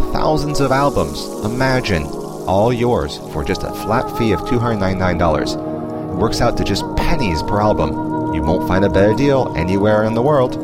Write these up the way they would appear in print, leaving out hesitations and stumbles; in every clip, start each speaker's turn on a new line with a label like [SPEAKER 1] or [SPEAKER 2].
[SPEAKER 1] Thousands of albums, imagine, all yours for just a flat fee of $299. It works out to just pennies per album. You won't find a better deal anywhere in the world.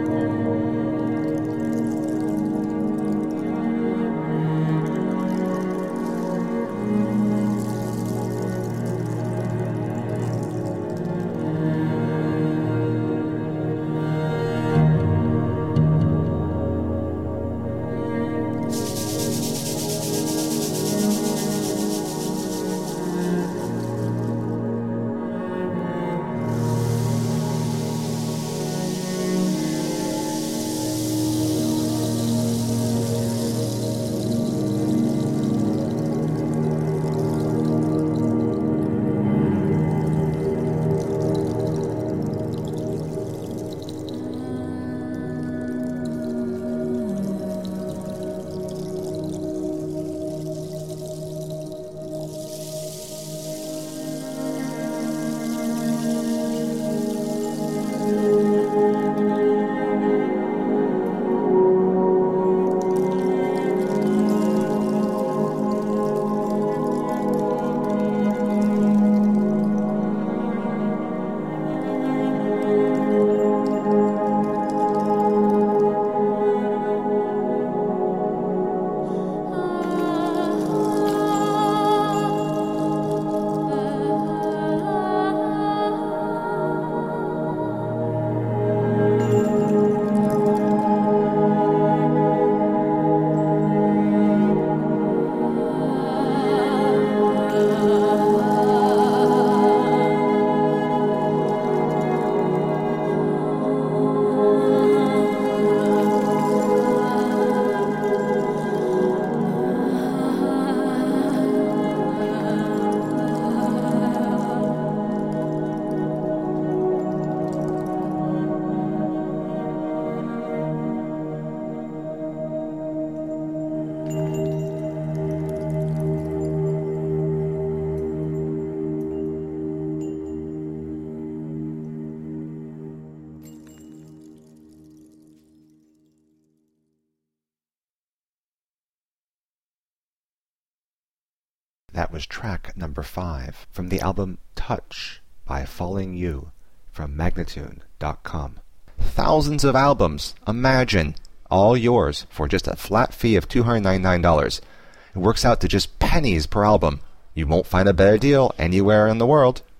[SPEAKER 1] That was track number 5 from the album Touch by Falling You from Magnatune.com. Thousands of albums, imagine, all yours for just a flat fee of $299. It works out to just pennies per album. You won't find a better deal anywhere in the world.